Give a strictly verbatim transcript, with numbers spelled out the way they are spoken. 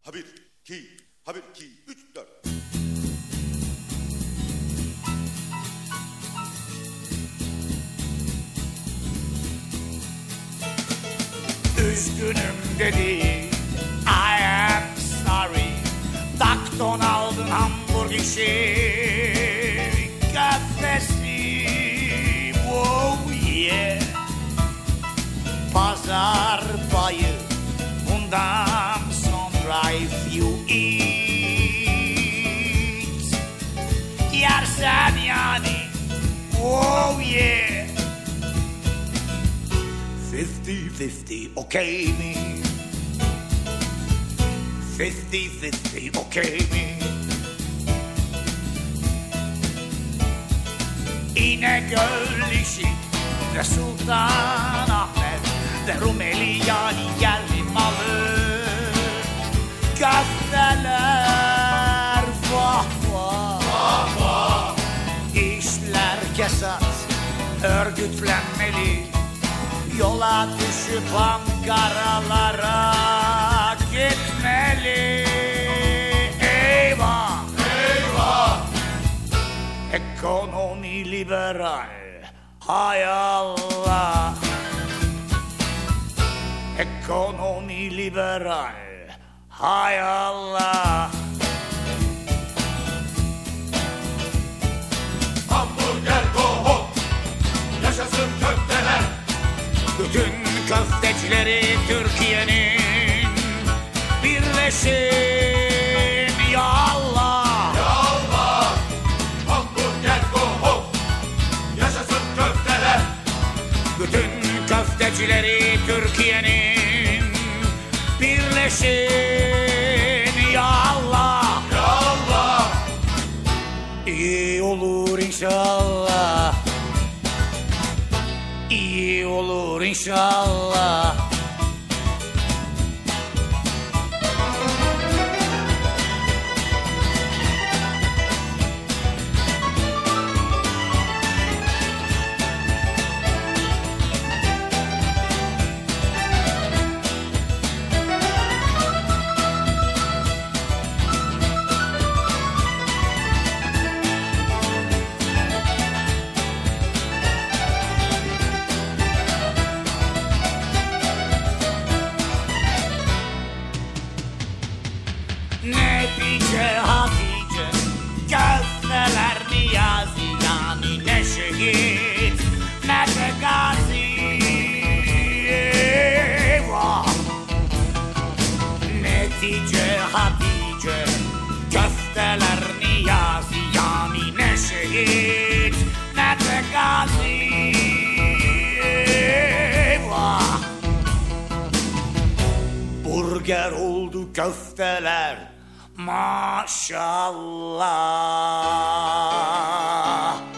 Ha bir, iki, ha bir, iki, üç, dört. Üzgünüm dedi, I am sorry. McDonald'ın hamburger işi, köftesi, oh yeah. Pazar payı, bundan sonra if you eat, yersen yani, oh yeah. Fifty fifty, okay mi? Fifty fifty, okay mi? İnegöl işi ve Sultanahmet ve Rumeli yani yerli malı. Köfteler vah vah, vah, vah. İşler kesat, örgütlenmeli. Yola düşüp Ankaralara gitmeli. Eyvah, eyvah. Ekonomi liberal, hay Allah. Ekonomi liberal, hay Allah. Hamburger go home, yaşasın köfteler. Bütün köftecileri Türkiye'nin birleşin ya Allah. Ya Allah, hamburger go home, yaşasın köfteler. Bütün köftecileri Türkiye'nin birleşin ya Allah. Ya Allah, İyi olur inşallah. İyi olur inşallah. Netice Hatice, köfteler Niyazi yani ne şehit ne de gazi. Eyvah. Netice Hatice, köfteler Niyazi yani ne şehit ne de gazi. Eyvah. Burger oldu köfteler, maşallah.